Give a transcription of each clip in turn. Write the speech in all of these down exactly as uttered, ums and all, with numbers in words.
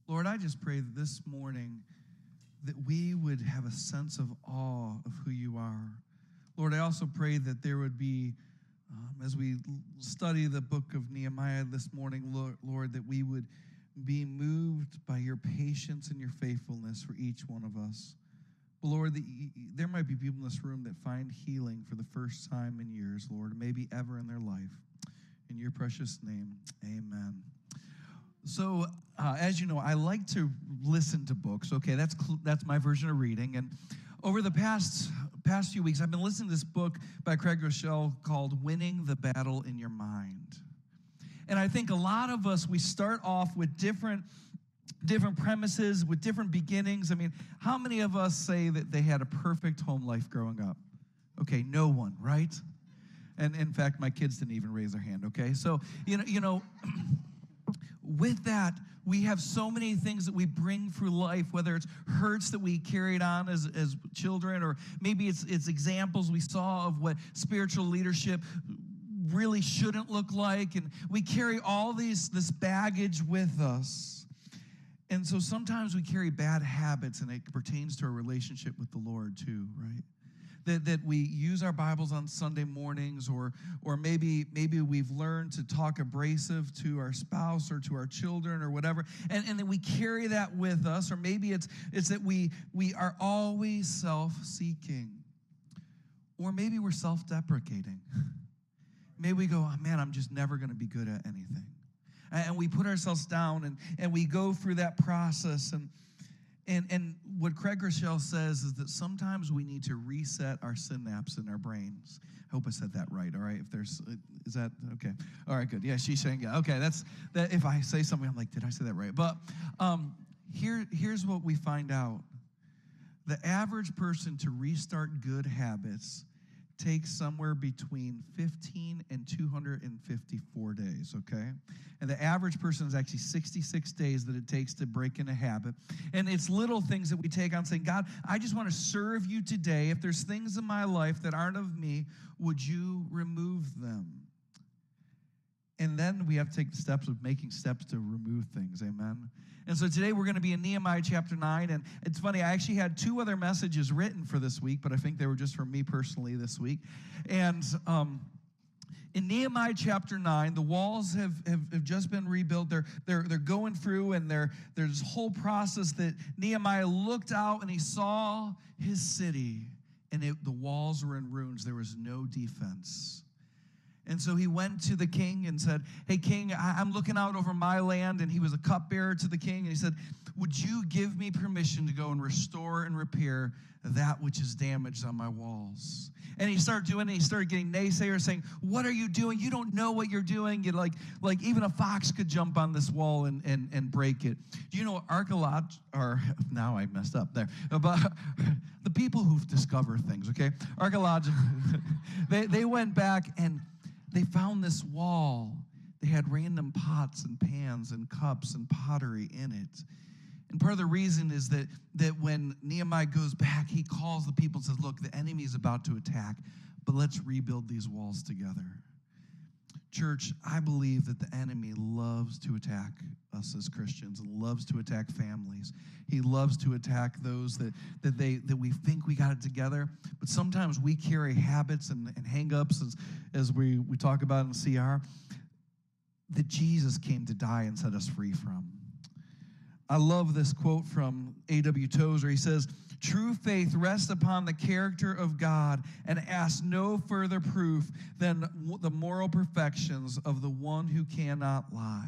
Lord, I just pray that this morning that we would have a sense of awe of who you are. Lord, I also pray that there would be, um, as we study the book of Nehemiah this morning, Lord, Lord, that we would be moved by your patience and your faithfulness for each one of us. But Lord, the, there might be people in this room that find healing for the first time in years, Lord, maybe ever in their life. In your precious name, amen. So, uh, as you know, I like to listen to books. Okay, that's cl- that's my version of reading. And over the past past few weeks, I've been listening to this book by Craig Rochelle called "Winning the Battle in Your Mind." And I think a lot of us, we start off with different different premises, with different beginnings. I mean, how many of us say that they had a perfect home life growing up? Okay, no one, right? And in fact, my kids didn't even raise their hand. Okay, so you know, you know. With that, we have so many things that we bring through life, whether it's hurts that we carried on as, as children, or maybe it's, it's examples we saw of what spiritual leadership really shouldn't look like. And we carry all these this baggage with us. And so sometimes we carry bad habits, and it pertains to our relationship with the Lord too, right? That, that we use our Bibles on Sunday mornings, or or maybe maybe we've learned to talk abrasive to our spouse or to our children or whatever, and, and then we carry that with us. Or maybe it's it's that we we are always self-seeking, or maybe we're self-deprecating. Maybe we go, oh man, I'm just never going to be good at anything, and we put ourselves down, and, and we go through that process. And And and what Craig Rochelle says is that sometimes we need to reset our synapse in our brains. I hope I said that right, all right? If there's, is that, okay. All right, good. Yeah, she's saying, yeah. Okay, that's, that. If I say something, I'm like, did I say that right? But um, here, here's what we find out. The average person to restart good habits takes somewhere between fifteen and two hundred fifty-four days, okay? And the average person is actually sixty-six days that it takes to break in a habit. And it's little things that we take on, saying, God, I just want to serve you today. If there's things in my life that aren't of me, would you remove them? And then we have to take the steps of making steps to remove things, amen? And so today we're going to be in Nehemiah chapter nine, and it's funny, I actually had two other messages written for this week, but I think they were just for me personally this week. And um, in Nehemiah chapter nine, the walls have, have, have just been rebuilt. They're, they're, they're going through, and they're, there's this whole process that Nehemiah looked out, and he saw his city, and it, the walls were in ruins. There was no defense. And so he went to the king and said, hey, king, I'm looking out over my land. And he was a cupbearer to the king. And he said, would you give me permission to go and restore and repair that which is damaged on my walls? And he started doing it. He started getting naysayers saying, what are you doing? You don't know what you're doing. You're like, like even a fox could jump on this wall and, and, and break it. Do you know archaeolog, or now I messed up there, but the people who discover things, okay? Archaeologists, they, they went back and they found this wall. They had random pots and pans and cups and pottery in it. And part of the reason is that, that when Nehemiah goes back, he calls the people and says, look, the enemy is about to attack, but let's rebuild these walls together. Church, I believe that the enemy loves to attack us as Christians and loves to attack families. He loves to attack those that, that, they, that we think we got it together, but sometimes we carry habits and, and hang-ups, as, as we, we talk about in C R, that Jesus came to die and set us free from. I love this quote from A W Tozer. He says, true faith rests upon the character of God and asks no further proof than the moral perfections of the one who cannot lie.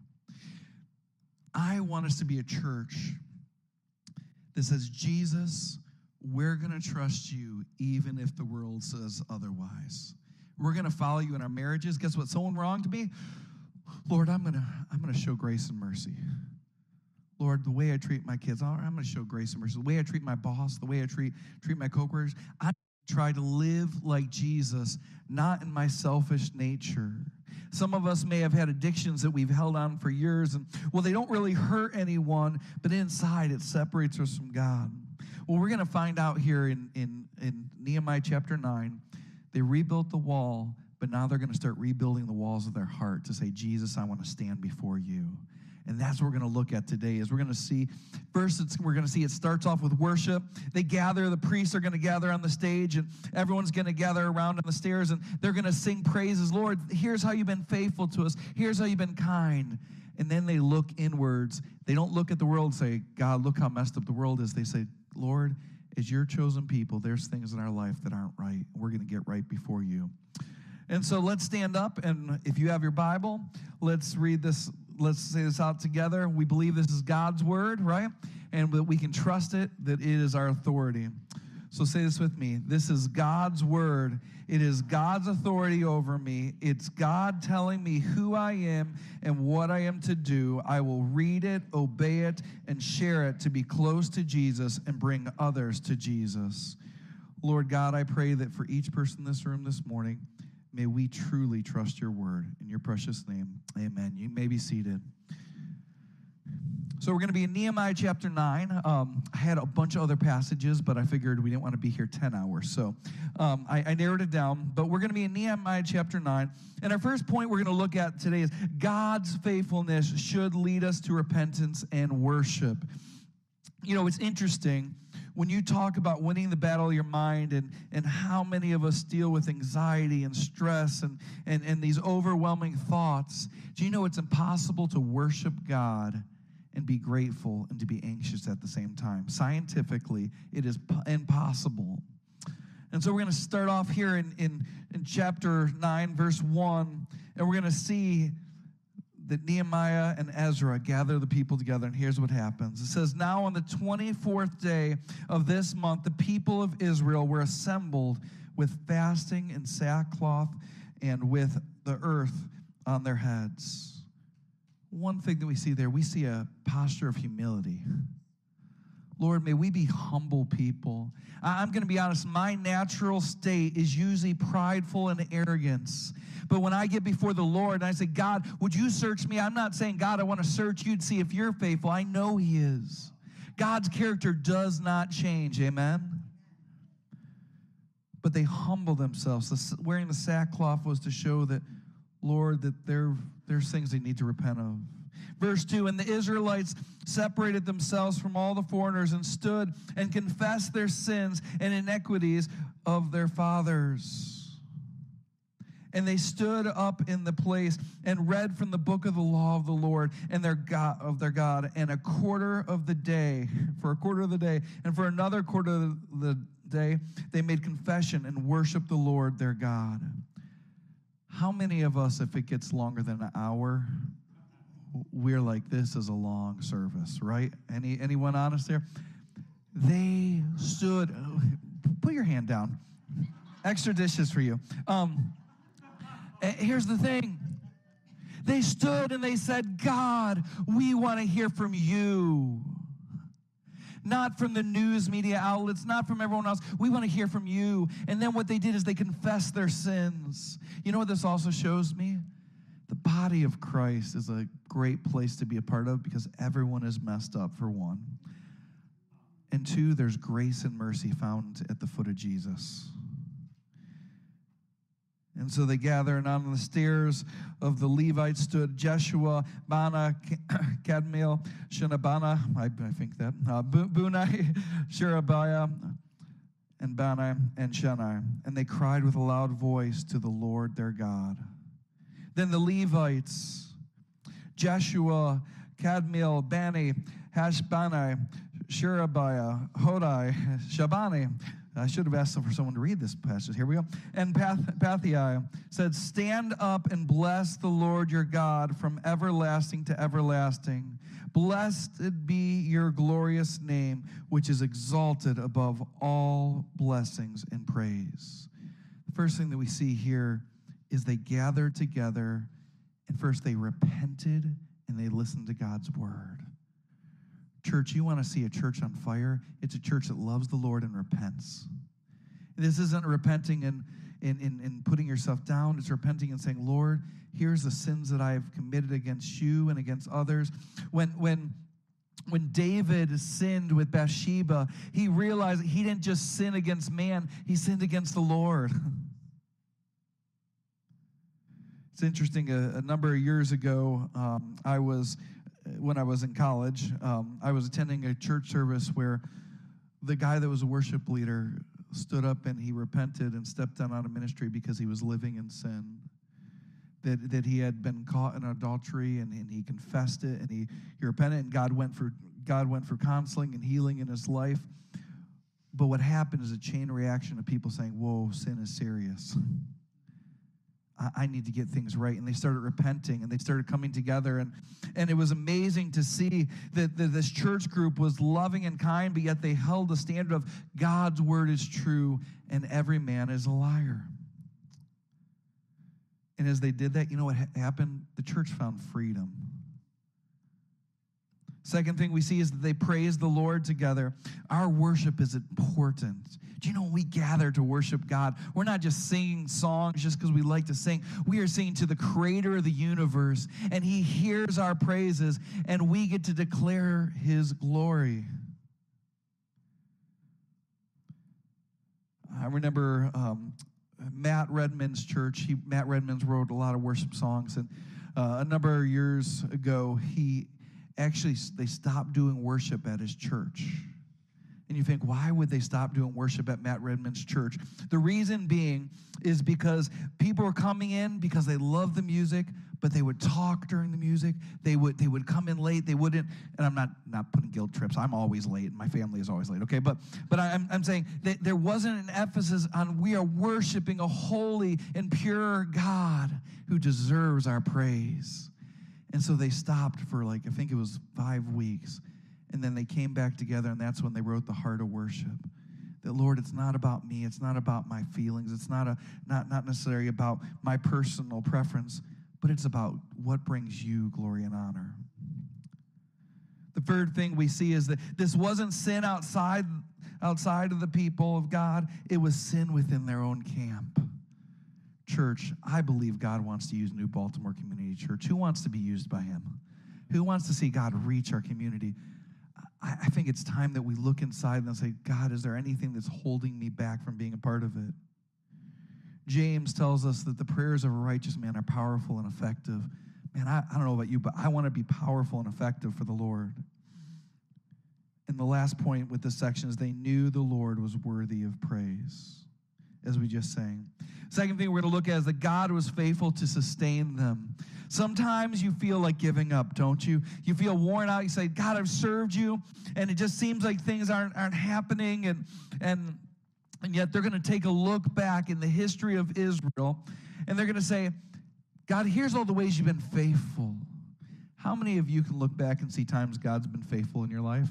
I want us to be a church that says, Jesus, we're going to trust you even if the world says otherwise. We're going to follow you in our marriages. Guess what? Someone wronged me? Lord, I'm going to I'm going to show grace and mercy. Lord, the way I treat my kids, I'm going to show grace and mercy. The way I treat my boss, the way I treat treat my coworkers, I try to live like Jesus, not in my selfish nature. Some of us may have had addictions that we've held on for years, and, well, they don't really hurt anyone, but inside it separates us from God. Well, we're going to find out here in, in, in Nehemiah chapter nine, they rebuilt the wall, but now they're going to start rebuilding the walls of their heart to say, Jesus, I want to stand before you. And that's what we're going to look at today. Is we're going to see, first it's, we're going to see it starts off with worship. They gather, the priests are going to gather on the stage, and everyone's going to gather around on the stairs, and they're going to sing praises. Lord, here's how you've been faithful to us. Here's how you've been kind. And then they look inwards. They don't look at the world and say, God, look how messed up the world is. They say, Lord, as your chosen people, there's things in our life that aren't right. We're going to get right before you. And so let's stand up, and if you have your Bible, let's read this. Let's say this out together. We believe this is God's word, right? And that we can trust it, that it is our authority. So say this with me. This is God's word. It is God's authority over me. It's God telling me who I am and what I am to do. I will read it, obey it, and share it to be close to Jesus and bring others to Jesus. Lord God, I pray that for each person in this room this morning, may we truly trust your word. In your precious name, amen. You may be seated. So we're going to be in Nehemiah chapter nine. Um, I had a bunch of other passages, but I figured we didn't want to be here ten hours. So um, I, I narrowed it down. But we're going to be in Nehemiah chapter nine. And our first point we're going to look at today is God's faithfulness should lead us to repentance and worship. You know, it's interesting. When you talk about winning the battle of your mind and, and how many of us deal with anxiety and stress and, and, and these overwhelming thoughts, do you know it's impossible to worship God and be grateful and to be anxious at the same time? Scientifically, it is p- impossible. And so we're going to start off here in, in, in chapter nine, verse one, and we're going to see that Nehemiah and Ezra gather the people together, and here's what happens. It says, now on the twenty-fourth day of this month, the people of Israel were assembled with fasting and sackcloth and with the earth on their heads. One thing that we see there, we see a posture of humility. Lord, may we be humble people. I'm going to be honest, my natural state is usually prideful and arrogance. But when I get before the Lord and I say, God, would you search me? I'm not saying, God, I want to search you to see if you're faithful. I know he is. God's character does not change, amen? But they humble themselves. The, wearing the sackcloth was to show that, Lord, that there, there's things they need to repent of. Verse two, and the Israelites separated themselves from all the foreigners and stood and confessed their sins and iniquities of their fathers. And they stood up in the place and read from the book of the law of the Lord and their God of their God. And a quarter of the day, for a quarter of the day, and for another quarter of the day, they made confession and worshiped the Lord their God. How many of us, if it gets longer than an hour, we're like, this is a long service, right? Any anyone honest there? They stood. Put your hand down. Extra dishes for you. Um, here's the thing. They stood and they said, God, we want to hear from you. Not from the news media outlets, not from everyone else. We want to hear from you. And then what they did is they confessed their sins. You know what this also shows me? The body of Christ is a great place to be a part of because everyone is messed up, for one. And two, there's grace and mercy found at the foot of Jesus. And so they gather, and on the stairs of the Levites stood Jeshua, Bana, Kadmiel, Shinabana, I, I think that, uh, Bunai, Sherebiah, and Bani, and Shani. And they cried with a loud voice to the Lord their God. Then the Levites, Jeshua, Kadmiel, Bani, Hashbani, Sherebiah, Hodai, Shabani. I should have asked for someone to read this passage. Here we go. And Path, Pathiah said, stand up and bless the Lord your God from everlasting to everlasting. Blessed be your glorious name, which is exalted above all blessings and praise. The first thing that we see here is they gathered together, and first they repented and they listened to God's word. Church, you want to see a church on fire? It's a church that loves the Lord and repents. This isn't repenting and, and, and, and putting yourself down. It's repenting and saying, Lord, here's the sins that I have committed against you and against others. When, when, when David sinned with Bathsheba, he realized he didn't just sin against man, he sinned against the Lord. It's interesting, a, a number of years ago, um, I was when I was in college, um, I was attending a church service where the guy that was a worship leader stood up and he repented and stepped down out of ministry because he was living in sin. That, that he had been caught in adultery, and, and he confessed it, and he, he repented, and God went for God went for counseling and healing in his life. But what happened is a chain reaction of people saying, whoa, sin is serious. I, I need to get things right. And they started repenting, and they started coming together. And, and it was amazing to see that, that this church group was loving and kind, but yet they held the standard of God's word is true, and every man is a liar. And as they did that, you know what ha- happened? The church found freedom. Second thing we see is that they praised the Lord together. Our worship is important. Do you know when we gather to worship God, we're not just singing songs just because we like to sing. We are singing to the creator of the universe, and he hears our praises, and we get to declare his glory. I remember um, Matt Redman's church. He, Matt Redman's wrote a lot of worship songs, and uh, a number of years ago, he actually, they stopped doing worship at his church. And you think, why would they stop doing worship at Matt Redman's church? The reason being is because people were coming in because they loved the music, but they would talk during the music. They would they would come in late. They wouldn't, and I'm not, not putting guilt trips. I'm always late, and my family is always late, okay? But but I'm, I'm saying that there wasn't an emphasis on we are worshiping a holy and pure God who deserves our praise. And so they stopped for like, I think it was five weeks. And then they came back together, and that's when they wrote the Heart of Worship. That, Lord, it's not about me. It's not about my feelings. It's not a not, not necessarily about my personal preference, but it's about what brings you glory and honor. The third thing we see is that this wasn't sin outside, outside of the people of God. It was sin within their own camp. Church, I believe God wants to use New Baltimore Community Church. Who wants to be used by him? Who wants to see God reach our community? I, I think it's time that we look inside and say, God, is there anything that's holding me back from being a part of it? James tells us that the prayers of a righteous man are powerful and effective. Man, I, I don't know about you, but I want to be powerful and effective for the Lord. And the last point with this section is they knew the Lord was worthy of praise, as we just sang. Second thing we're going to look at is that God was faithful to sustain them. Sometimes you feel like giving up, don't you? You feel worn out. You say, God, I've served you, and it just seems like things aren't, aren't happening, and, and, and yet they're going to take a look back in the history of Israel, and they're going to say, God, here's all the ways you've been faithful. How many of you can look back and see times God's been faithful in your life?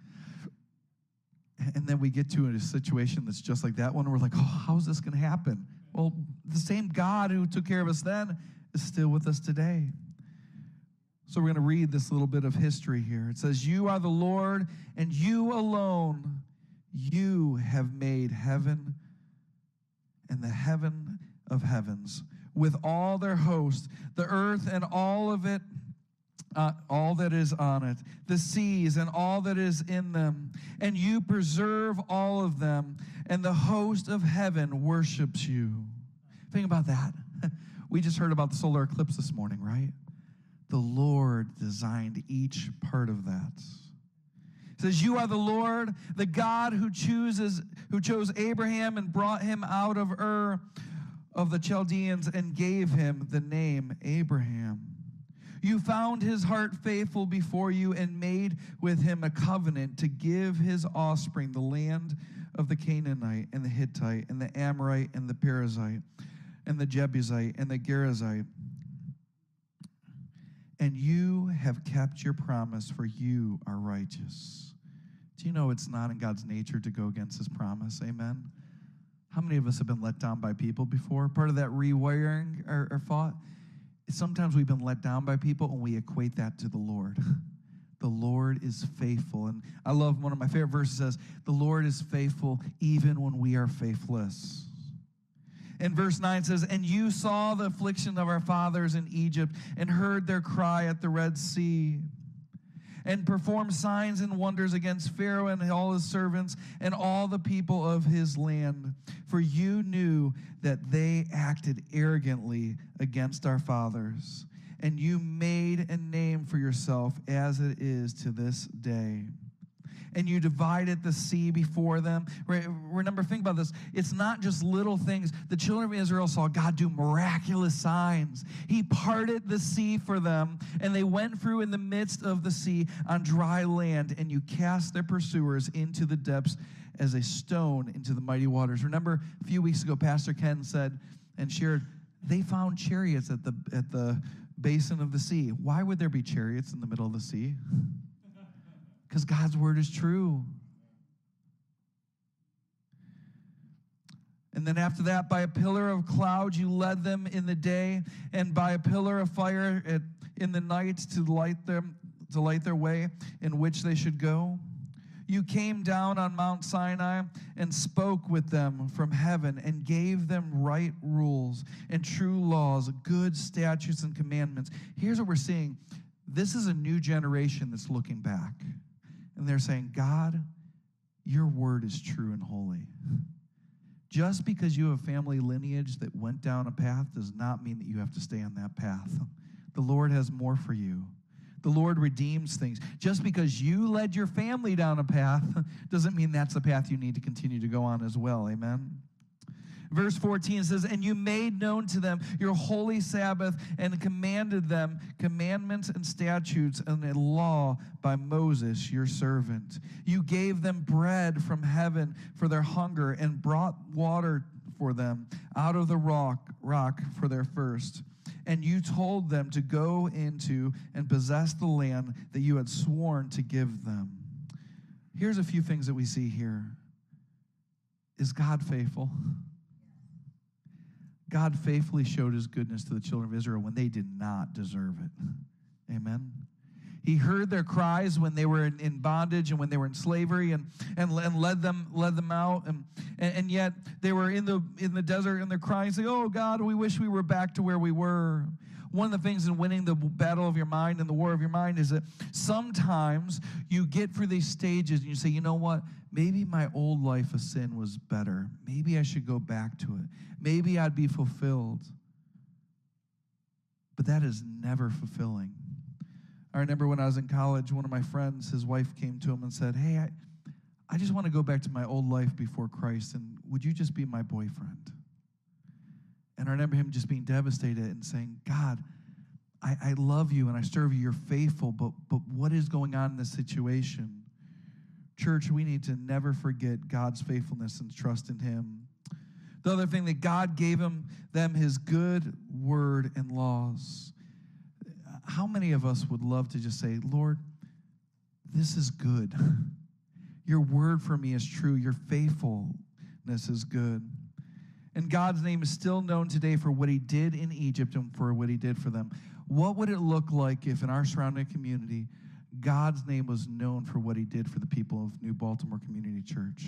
And then we get to a situation that's just like that one, and we're like, oh, how is this going to happen? Well, the same God who took care of us then is still with us today. So we're going to read this little bit of history here. It says, you are the Lord, and you alone, you have made heaven and the heaven of heavens with all their host, the earth and all of it, Uh, all that is on it, the seas and all that is in them, and you preserve all of them, and the host of heaven worships you. Think about that. We just heard about the solar eclipse this morning, right? The Lord designed each part of that. It says, you are the Lord, the God who chooses, who chose Abraham and brought him out of Ur of the Chaldeans and gave him the name Abraham. You found his heart faithful before you and made with him a covenant to give his offspring the land of the Canaanite and the Hittite and the Amorite and the Perizzite and the Jebusite and the Girezite. And you have kept your promise, for you are righteous. Do you know it's not in God's nature to go against his promise? Amen? How many of us have been let down by people before? Part of that rewiring our, our thought. Sometimes we've been let down by people, and we equate that to the Lord. The Lord is faithful. And I love one of my favorite verses says, the Lord is faithful even when we are faithless. And verse nine says, and you saw the affliction of our fathers in Egypt and heard their cry at the Red Sea, and performed signs and wonders against Pharaoh and all his servants and all the people of his land. For you knew that they acted arrogantly against our fathers, and you made a name for yourself as it is to this day. And you divided the sea before them. Remember, think about this. It's not just little things. The children of Israel saw God do miraculous signs. He parted the sea for them, and they went through in the midst of the sea on dry land, and you cast their pursuers into the depths as a stone into the mighty waters. Remember, a few weeks ago, Pastor Ken said and shared, they found chariots at the, at the basin of the sea. Why would there be chariots in the middle of the sea? Because God's word is true. And then after that, by a pillar of cloud you led them in the day, and by a pillar of fire at, in the night to light them, to light their way in which they should go. You came down on Mount Sinai and spoke with them from heaven and gave them right rules and true laws, good statutes and commandments. Here's what we're seeing. This is a new generation that's looking back. And they're saying, God, your word is true and holy. Just because you have a family lineage that went down a path does not mean that you have to stay on that path. The Lord has more for you. The Lord redeems things. Just because you led your family down a path doesn't mean that's the path you need to continue to go on as well. Amen? Verse fourteen says, and you made known to them your holy Sabbath and commanded them commandments and statutes and a law by Moses, your servant. You gave them bread from heaven for their hunger and brought water for them out of the rock, rock for their thirst. And you told them to go into and possess the land that you had sworn to give them. Here's a few things that we see here. Is God faithful? God faithfully showed his goodness to the children of Israel when they did not deserve it. Amen. He heard their cries when they were in, in bondage and when they were in slavery, and, and, and led them led them out. And, and, and yet they were in the in the desert and they're crying, saying, oh God, we wish we were back to where we were. One of the things in winning the battle of your mind and the war of your mind is that sometimes you get through these stages and you say, you know what? Maybe my old life of sin was better. Maybe I should go back to it. Maybe I'd be fulfilled. But that is never fulfilling. I remember when I was in college, one of my friends, his wife came to him and said, hey, I, I just want to go back to my old life before Christ, and would you just be my boyfriend? And I remember him just being devastated and saying, God, I, I love you and I serve you. You're faithful, but, but what is going on in this situation? Church, we need to never forget God's faithfulness and trust in him. The other thing, that God gave him, them his good word and laws. How many of us would love to just say, Lord, this is good. Your word for me is true. Your faithfulness is good. And God's name is still known today for what he did in Egypt and for what he did for them. What would it look like if in our surrounding community, God's name was known for what he did for the people of New Baltimore Community Church?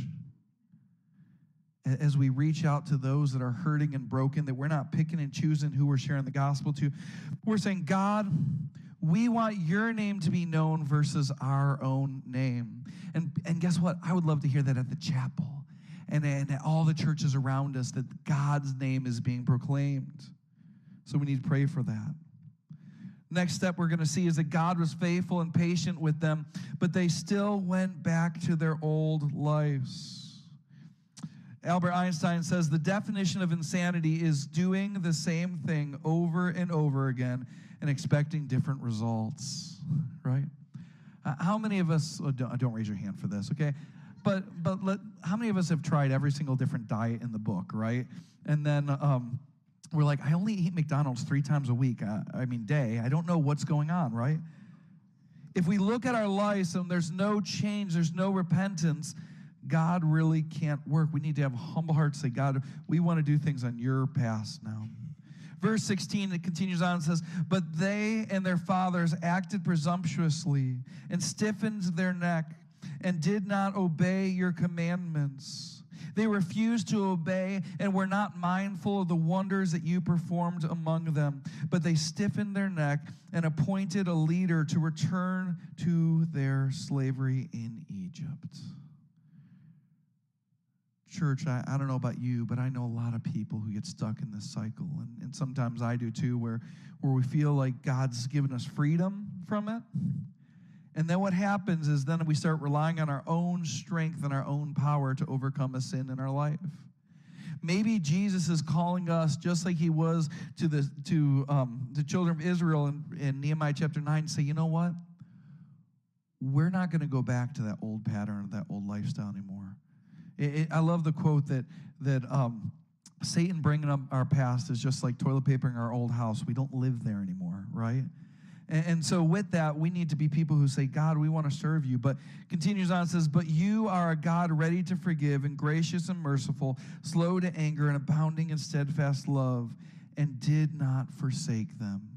As we reach out to those that are hurting and broken, that we're not picking and choosing who we're sharing the gospel to. We're saying, God, we want your name to be known versus our own name. And, and guess what? I would love to hear that at the chapel and, and at all the churches around us, that God's name is being proclaimed. So we need to pray for that. Next step we're going to see is that God was faithful and patient with them, but they still went back to their old lives. Albert Einstein says the definition of insanity is doing the same thing over and over again and expecting different results, right? Uh, how many of us, oh, don't, don't raise your hand for this, okay? But but let, how many of us have tried every single different diet in the book, right? And then um, we're like, I only eat McDonald's three times a week, uh, I mean day. I don't know what's going on, right? If we look at our lives and there's no change, there's no repentance, God really can't work. We need to have a humble heart to say, God, we want to do things on your path now. Verse sixteen, it continues on and says, but they and their fathers acted presumptuously and stiffened their neck and did not obey your commandments. They refused to obey and were not mindful of the wonders that you performed among them, but they stiffened their neck and appointed a leader to return to their slavery in Egypt. church, I, I don't know about you, but I know a lot of people who get stuck in this cycle. And, and sometimes I do too, where, where we feel like God's given us freedom from it. And then what happens is then we start relying on our own strength and our own power to overcome a sin in our life. Maybe Jesus is calling us just like he was to the to um, the children of Israel in, in Nehemiah chapter nine and say, you know what? We're not going to go back to that old pattern, that old lifestyle anymore. It, it, I love the quote that that um, Satan bringing up our past is just like toilet papering our old house. We don't live there anymore, right? And, and so with that, we need to be people who say, God, we want to serve you. But continues on and says, but you are a God ready to forgive and gracious and merciful, slow to anger and abounding in steadfast love, and did not forsake them.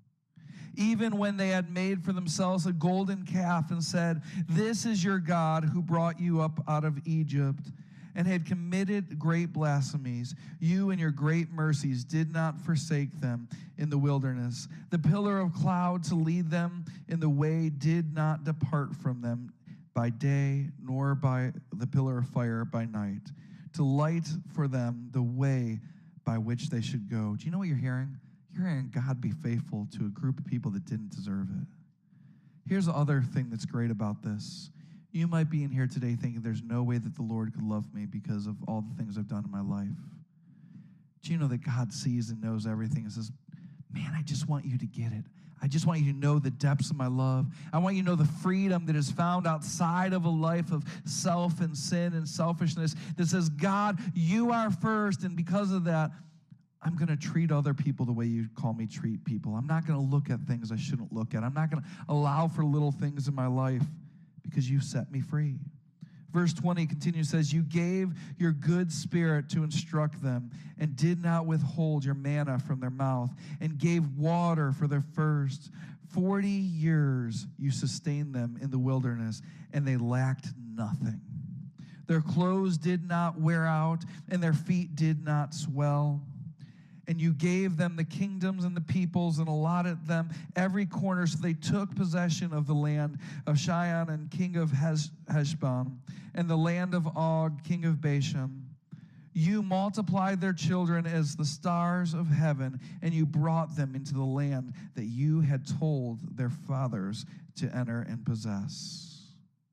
Even when they had made for themselves a golden calf and said, this is your God who brought you up out of Egypt, and had committed great blasphemies, you in your great mercies did not forsake them in the wilderness. The pillar of cloud to lead them in the way did not depart from them by day, nor by the pillar of fire by night, to light for them the way by which they should go. Do you know what you're hearing? You're hearing God be faithful to a group of people that didn't deserve it. Here's the other thing that's great about this. You might be in here today thinking there's no way that the Lord could love me because of all the things I've done in my life. Do you know that God sees and knows everything and says, man, I just want you to get it. I just want you to know the depths of my love. I want you to know the freedom that is found outside of a life of self and sin and selfishness that says, God, you are first, and because of that, I'm going to treat other people the way you call me treat people. I'm not going to look at things I shouldn't look at. I'm not going to allow for little things in my life because you set me free. Verse twenty continues, says, you gave your good spirit to instruct them and did not withhold your manna from their mouth and gave water for their thirst. Forty years you sustained them in the wilderness and they lacked nothing. Their clothes did not wear out and their feet did not swell. And you gave them the kingdoms and the peoples and allotted them every corner. So they took possession of the land of Shion and king of Hez- Heshbon and the land of Og, king of Bashan. You multiplied their children as the stars of heaven, and you brought them into the land that you had told their fathers to enter and possess.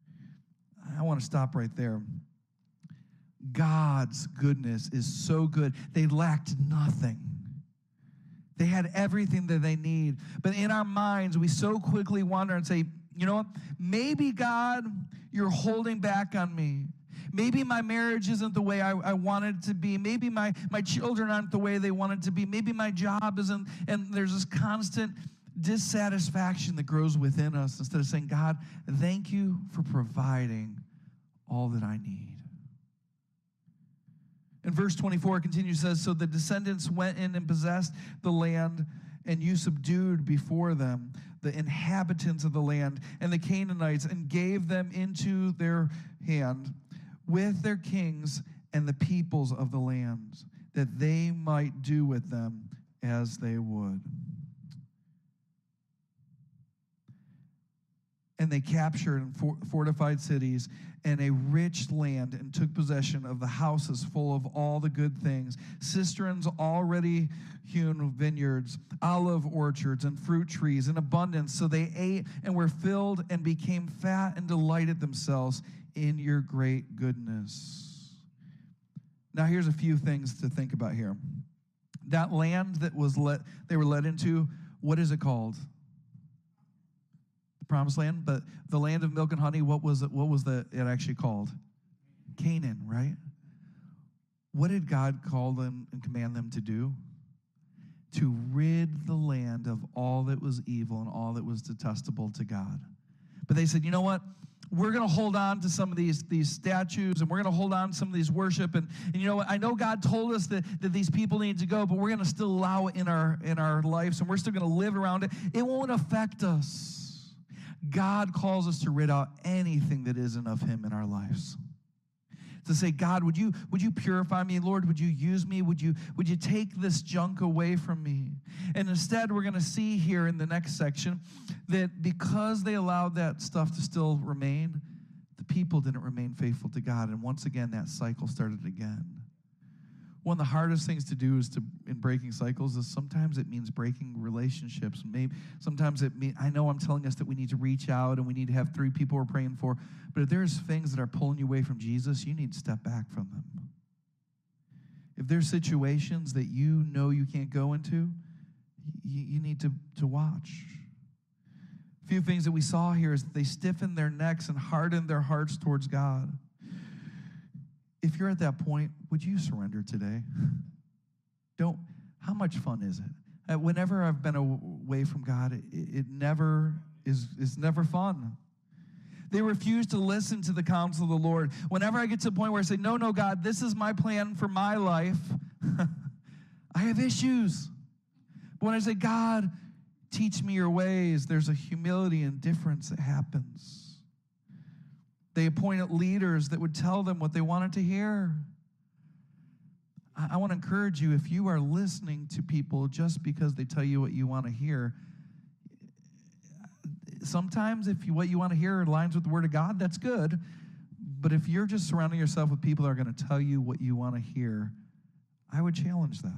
I want to stop right there. God's goodness is so good. They lacked nothing. They had everything that they need. But in our minds, we so quickly wander and say, you know what? Maybe, God, you're holding back on me. Maybe my marriage isn't the way I, I wanted it to be. Maybe my, my children aren't the way they wanted to be. Maybe my job isn't. And there's this constant dissatisfaction that grows within us instead of saying, God, thank you for providing all that I need. And verse twenty-four continues, says, so the descendants went in and possessed the land, and you subdued before them the inhabitants of the land and the Canaanites, and gave them into their hand with their kings and the peoples of the land, that they might do with them as they would. And they captured and fortified cities and a rich land, and took possession of the houses full of all the good things, cisterns already hewn, vineyards, olive orchards, and fruit trees in abundance. So they ate and were filled and became fat and delighted themselves in your great goodness. Now here's a few things to think about here. That land that was let they were led into, what is it called? Promised land, but the land of milk and honey, what was it, what was the, it actually called? Canaan, right? What did God call them and command them to do? To rid the land of all that was evil and all that was detestable to God. But they said, you know what? We're going to hold on to some of these, these statues, and we're going to hold on to some of these worship. And, and you know what? I know God told us that, that these people need to go, but we're going to still allow it in our, in our lives, and we're still going to live around it. It won't affect us. God calls us to rid out anything that isn't of him in our lives. To say, God, would you would you purify me? Lord, would you use me? Would you would you take this junk away from me? And instead, we're going to see here in the next section that because they allowed that stuff to still remain, the the people didn't remain faithful to God. And once again, that cycle started again. One of the hardest things to do is to in breaking cycles is sometimes it means breaking relationships. Maybe sometimes it mean I know I'm telling us that we need to reach out and we need to have three people we're praying for, but if there's things that are pulling you away from Jesus, you need to step back from them. If there's situations that you know you can't go into, you, you need to, to watch. A few things that we saw here is that they stiffened their necks and hardened their hearts towards God. If you're at that point, would you surrender today? Don't, how much fun is it? Uh, whenever I've been away from God, it, it never is, is never fun. They refuse to listen to the counsel of the Lord. Whenever I get to the point where I say, no, no, God, this is my plan for my life, I have issues. But when I say, God, teach me your ways, there's a humility and difference that happens. They appointed leaders that would tell them what they wanted to hear. I, I want to encourage you, if you are listening to people just because they tell you what you want to hear, sometimes if you, what you want to hear aligns with the Word of God, that's good. But if you're just surrounding yourself with people that are going to tell you what you want to hear, I would challenge that.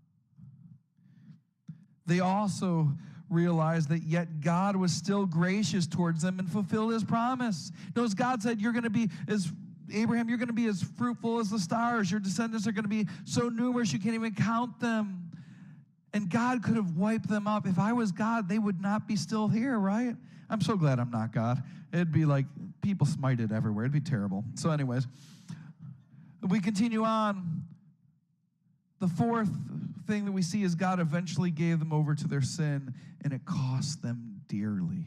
They also realized that yet God was still gracious towards them and fulfilled his promise. Notice God said, you're going to be as, Abraham, you're going to be as fruitful as the stars. Your descendants are going to be so numerous you can't even count them. And God could have wiped them up. If I was God, they would not be still here, right? I'm so glad I'm not God. It'd be like people smited everywhere. It'd be terrible. So anyways, we continue on. The fourth thing that we see is God eventually gave them over to their sin, and it cost them dearly.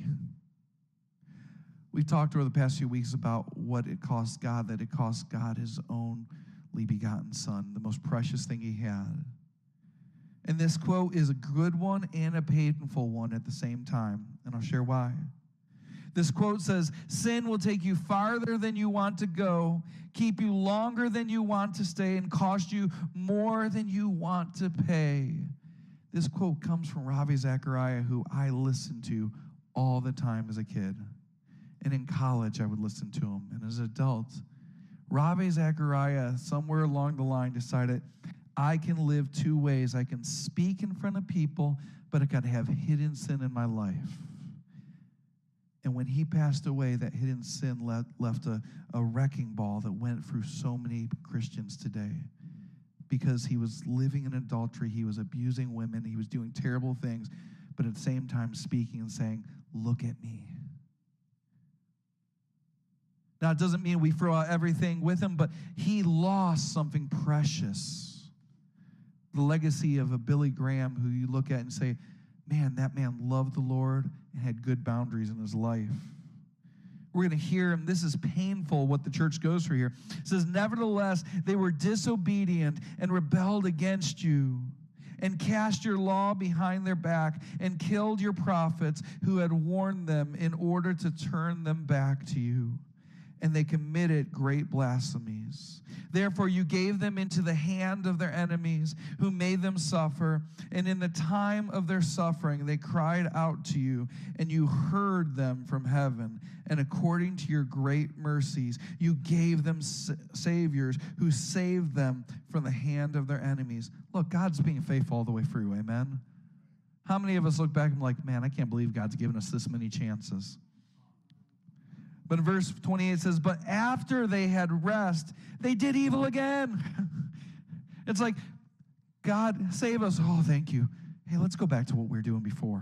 We've talked over the past few weeks about what it cost God, that it cost God his only begotten son, the most precious thing he had. And this quote is a good one and a painful one at the same time, and I'll share why. This quote says, sin will take you farther than you want to go, keep you longer than you want to stay, and cost you more than you want to pay. This quote comes from Ravi Zachariah, who I listened to all the time as a kid. And in college, I would listen to him. And as an adult, Ravi Zachariah, somewhere along the line, decided, I can live two ways. I can speak in front of people, but I got to have hidden sin in my life. And when he passed away, that hidden sin left, left a, a wrecking ball that went through so many Christians today. Because he was living in adultery, he was abusing women, he was doing terrible things, but at the same time speaking and saying, look at me. Now, it doesn't mean we throw out everything with him, but he lost something precious. The legacy of a Billy Graham, who you look at and say, man, that man loved the Lord and had good boundaries in his life. We're going to hear, and this is painful what the church goes through here. It says, nevertheless, they were disobedient and rebelled against you and cast your law behind their back and killed your prophets who had warned them in order to turn them back to you. And they committed great blasphemies. Therefore, you gave them into the hand of their enemies, who made them suffer. And in the time of their suffering, they cried out to you, and you heard them from heaven. And according to your great mercies, you gave them saviors who saved them from the hand of their enemies. Look, God's being faithful all the way through, amen? How many of us look back and be like, man, I can't believe God's given us this many chances? But in verse twenty-eight says, but after they had rest, they did evil again. It's like, God, save us. Oh, thank you. Hey, let's go back to what we were doing before.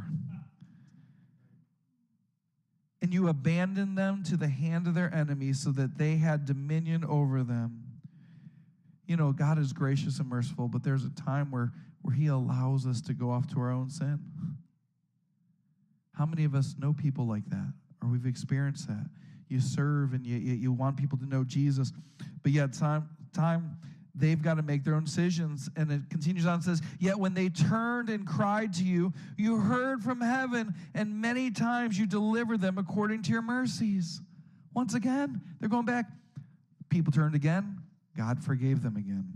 And you abandoned them to the hand of their enemies so that they had dominion over them. You know, God is gracious and merciful, but there's a time where, where he allows us to go off to our own sin. How many of us know people like that, or we've experienced that? You serve and you, you want people to know Jesus, but yet time, time they've got to make their own decisions. And it continues on and says, yet when they turned and cried to you, you heard from heaven, and many times you delivered them according to your mercies. Once again, they're going back. People turned again. God forgave them again.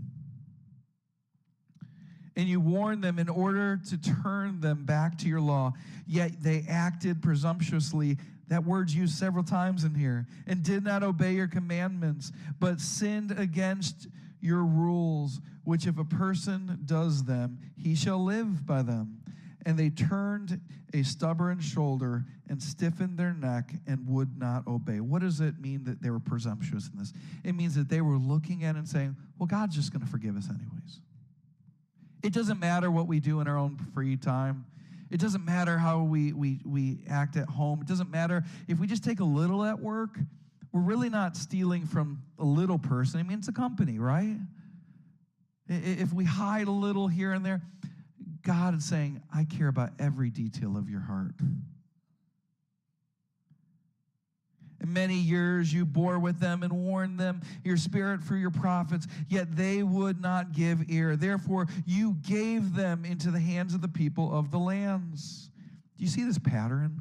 And you warned them in order to turn them back to your law, yet they acted presumptuously. That word's used several times in here. And did not obey your commandments, but sinned against your rules, which if a person does them, he shall live by them. And they turned a stubborn shoulder and stiffened their neck and would not obey. What does it mean that they were presumptuous in this? It means that they were looking at it and saying, well, God's just going to forgive us anyways. It doesn't matter what we do in our own free time. It doesn't matter how we, we, we act at home. It doesn't matter if we just take a little at work. We're really not stealing from a little person. I mean, it's a company, right? If we hide a little here and there, God is saying, I care about every detail of your heart. In many years you bore with them and warned them, your spirit through your prophets, yet they would not give ear. Therefore you gave them into the hands of the people of the lands. Do you see this pattern?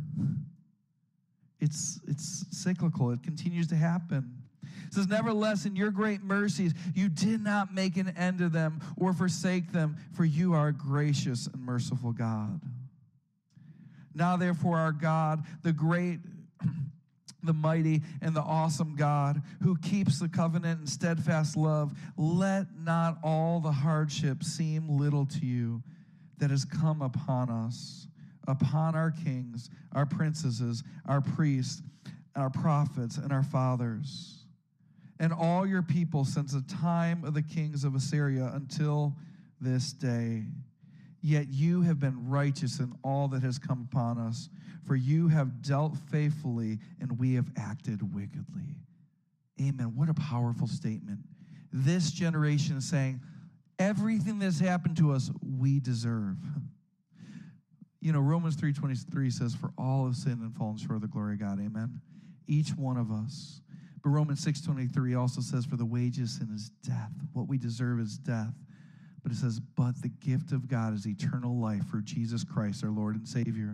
It's, it's cyclical. It continues to happen. It says, nevertheless, in your great mercies, you did not make an end of them or forsake them, for you are a gracious and merciful God. Now, therefore, our God, the great, the mighty, and the awesome God, who keeps the covenant and steadfast love, let not all the hardship seem little to you that has come upon us, upon our kings, our princesses, our priests, our prophets, and our fathers, and all your people since the time of the kings of Assyria until this day. Yet you have been righteous in all that has come upon us, for you have dealt faithfully, and we have acted wickedly. Amen. What a powerful statement. This generation is saying, everything that's happened to us, we deserve. You know, Romans three twenty-three says, for all have sinned and fallen short of the glory of God. Amen. Each one of us. But Romans six twenty-three also says, for the wages of sin is death. What we deserve is death. But it says, but the gift of God is eternal life through Jesus Christ, our Lord and Savior.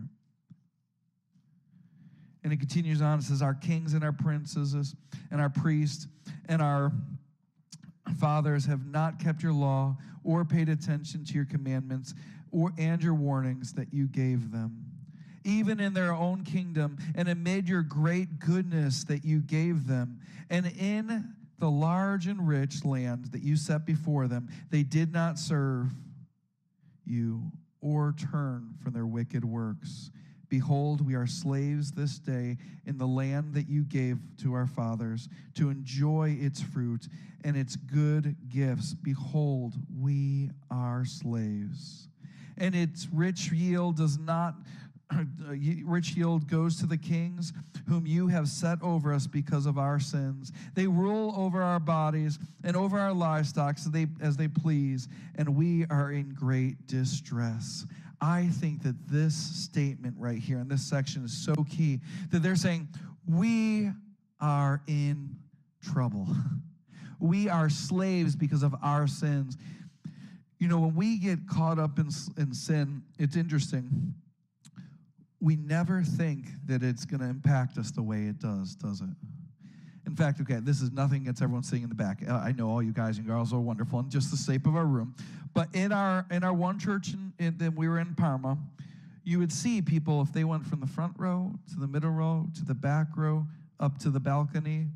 And it continues on. It says, our kings and our princesses and our priests and our fathers have not kept your law or paid attention to your commandments or and your warnings that you gave them. Even in their own kingdom, and amid your great goodness that you gave them, and in the large and rich land that you set before them, they did not serve you or turn from their wicked works. Behold, we are slaves this day in the land that you gave to our fathers, to enjoy its fruit and its good gifts. Behold, we are slaves. And its rich yield does not rich yield goes to the kings whom you have set over us because of our sins. They rule over our bodies and over our livestock so they, as they please, and we are in great distress. I think that this statement right here in this section is so key, that they're saying, we are in trouble. We are slaves because of our sins. You know, when we get caught up in, in sin, it's interesting. We never think that it's going to impact us the way it does, does it? In fact, okay, this is nothing against everyone sitting in the back. I know all you guys and girls are wonderful and just the shape of our room. But in our in our one church, in, in, in, we were in Parma, you would see people, if they went from the front row to the middle row to the back row, up to the balcony,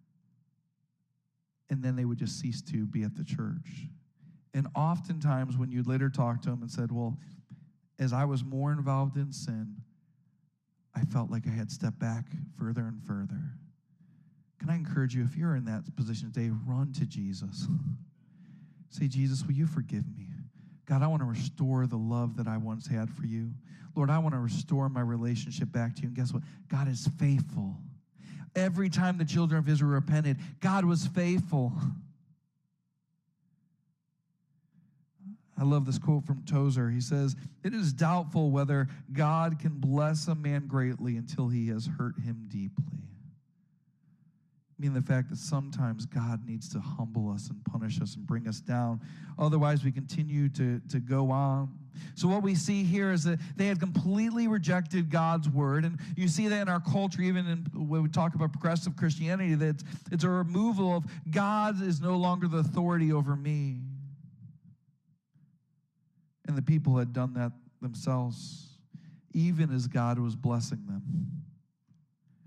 and then they would just cease to be at the church. And oftentimes when you'd later talk to them and said, well, as I was more involved in sin, I felt like I had stepped back further and further. Can I encourage you, if you're in that position today, run to Jesus. Say, Jesus, will you forgive me? God, I want to restore the love that I once had for you. Lord, I want to restore my relationship back to you. And guess what? God is faithful. Every time the children of Israel repented, God was faithful. I love this quote from Tozer. He says, it is doubtful whether God can bless a man greatly until he has hurt him deeply. I mean, the fact that sometimes God needs to humble us and punish us and bring us down. Otherwise, we continue to, to go on. So what we see here is that they had completely rejected God's word. And you see that in our culture, even in, when we talk about progressive Christianity, that it's, it's a removal of God is no longer the authority over me. And the people had done that themselves, even as God was blessing them.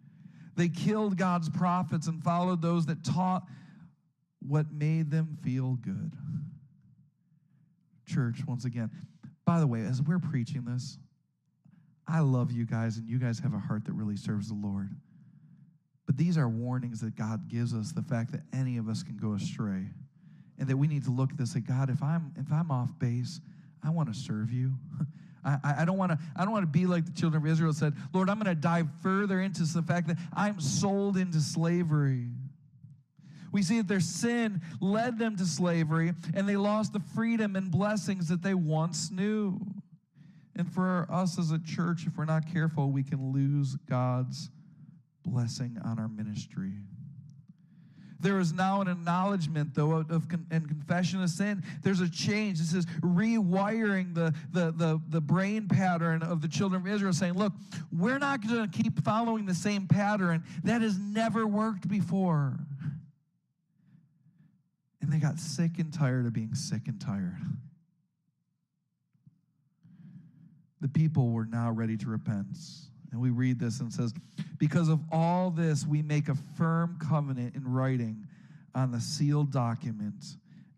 They killed God's prophets and followed those that taught what made them feel good. Church, once again, by the way, as we're preaching this, I love you guys, and you guys have a heart that really serves the Lord. But these are warnings that God gives us, the fact that any of us can go astray, and that we need to look at this and say, God, if I'm if I'm off base, I want to serve you. I, I don't want to I don't want to be like the children of Israel said, Lord, I'm going to dive further into the fact that I'm sold into slavery. We see that their sin led them to slavery, and they lost the freedom and blessings that they once knew. And for us as a church, if we're not careful, we can lose God's blessing on our ministry. There is now an acknowledgement, though, of con- and confession of sin. There's a change. This is rewiring the, the, the, the brain pattern of the children of Israel, saying, look, we're not going to keep following the same pattern. That has never worked before. And they got sick and tired of being sick and tired. The people were now ready to repent. And we read this and it says, because of all this, we make a firm covenant in writing on the sealed document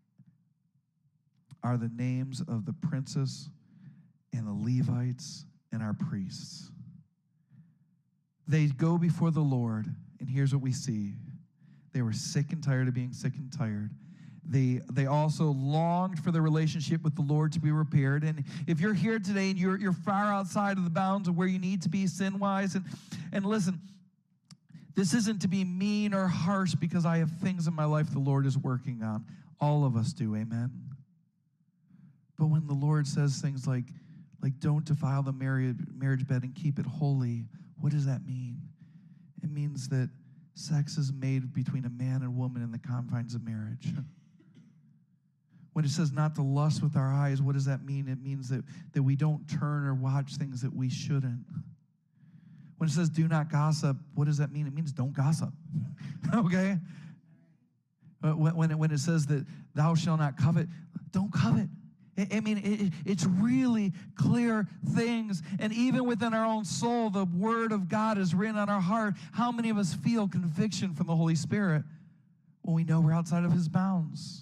are the names of the princes and the Levites and our priests. They go before the Lord, and here's what we see. They were sick and tired of being sick and tired. They, they also longed for the relationship with the Lord to be repaired. And if you're here today and you're, you're far outside of the bounds of where you need to be sin-wise, and, and listen, this isn't to be mean or harsh because I have things in my life the Lord is working on. All of us do, amen? But when the Lord says things like, like don't defile the marriage, marriage bed and keep it holy, what does that mean? It means that sex is made between a man and woman in the confines of marriage. When it says not to lust with our eyes, what does that mean? It means that, that we don't turn or watch things that we shouldn't. When it says do not gossip, what does that mean? It means don't gossip. Okay? When, when, it, when it says that thou shalt not covet, don't covet. I, I mean, it, it's really clear things. And even within our own soul, the word of God is written on our heart. How many of us feel conviction from the Holy Spirit when we know we're outside of his bounds?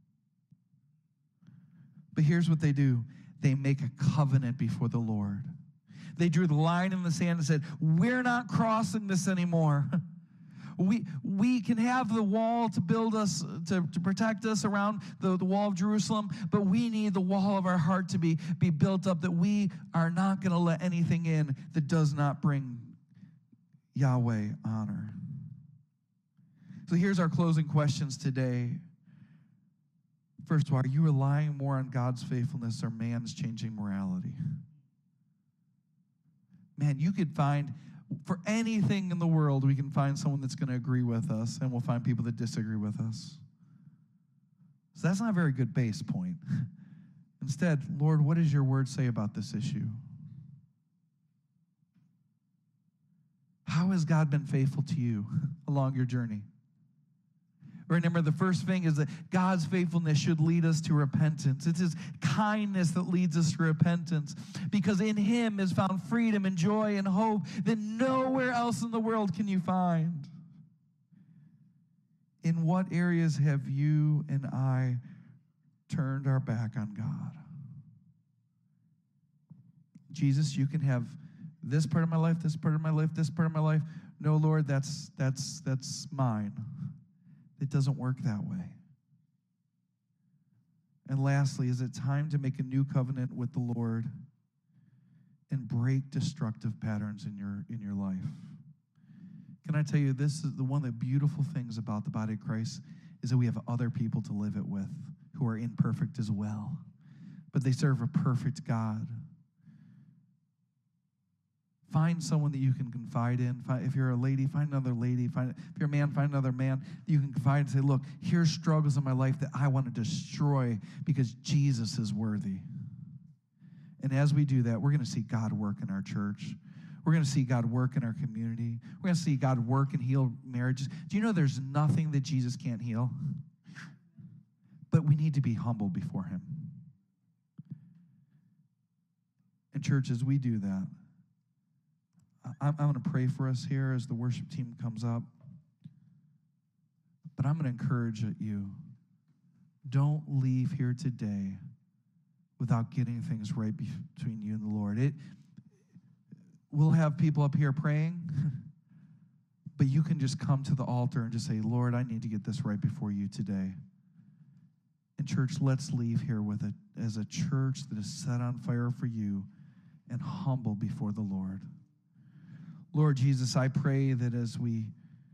But here's what they do. They make a covenant before the Lord. They drew the line in the sand and said, we're not crossing this anymore. We, we can have the wall to build us, to, to protect us around the, the wall of Jerusalem, but we need the wall of our heart to be, be built up, that we are not going to let anything in that does not bring Yahweh honor. So here's our closing questions today. First of all, are you relying more on God's faithfulness or man's changing morality? Man, you could find, for anything in the world, we can find someone that's going to agree with us, and we'll find people that disagree with us. So that's not a very good base point. Instead, Lord, what does your word say about this issue? How has God been faithful to you along your journey? Remember, the first thing is that God's faithfulness should lead us to repentance. It's his kindness that leads us to repentance, because in him is found freedom and joy and hope that nowhere else in the world can you find. In what areas have you and I turned our back on God? Jesus, you can have this part of my life, this part of my life, this part of my life. No, Lord, that's that's that's mine. It doesn't work that way. And lastly, is it time to make a new covenant with the Lord and break destructive patterns in your in your life? Can I tell you, this is the one of the beautiful things about the body of Christ is that we have other people to live it with who are imperfect as well, but they serve a perfect God. Find someone that you can confide in. If you're a lady, find another lady. Find, if you're a man, find another man that you can confide and say, look, here's struggles in my life that I want to destroy because Jesus is worthy. And as we do that, we're going to see God work in our church. We're going to see God work in our community. We're going to see God work and heal marriages. Do you know there's nothing that Jesus can't heal? But we need to be humble before him. And church, as we do that, I'm, I'm going to pray for us here as the worship team comes up. But I'm going to encourage you, don't leave here today without getting things right between you and the Lord. It, we'll have people up here praying, but you can just come to the altar and just say, Lord, I need to get this right before you today. And church, let's leave here with it as a church that is set on fire for you and humble before the Lord. Lord Jesus, I pray that as we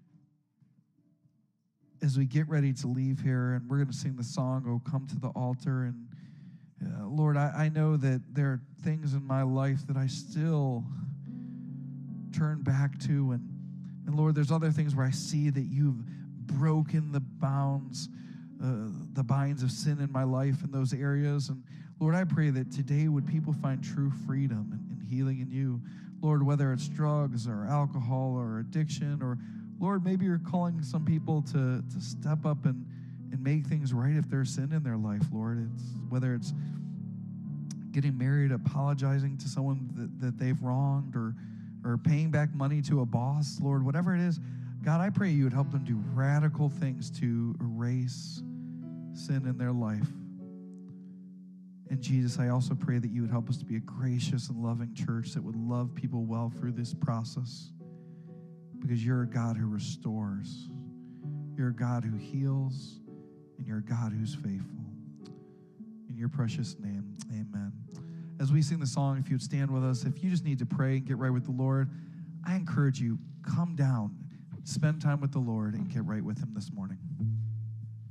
as we get ready to leave here, and we're going to sing the song, Oh, Come to the Altar, and uh, Lord, I, I know that there are things in my life that I still turn back to, and, and Lord, there's other things where I see that you've broken the bounds, uh, the binds of sin in my life in those areas, and Lord, I pray that today would people find true freedom and, and healing in you. Lord, whether it's drugs or alcohol or addiction, or Lord, maybe you're calling some people to, to step up and, and make things right if there's sin in their life, Lord. It's whether it's getting married, apologizing to someone that, that they've wronged, or, or paying back money to a boss, Lord, whatever it is, God, I pray you would help them do radical things to erase sin in their life. And Jesus, I also pray that you would help us to be a gracious and loving church that would love people well through this process, because you're a God who restores. You're a God who heals, and you're a God who's faithful. In your precious name, amen. As we sing the song, if you'd stand with us, if you just need to pray and get right with the Lord, I encourage you, come down, spend time with the Lord, and get right with him this morning.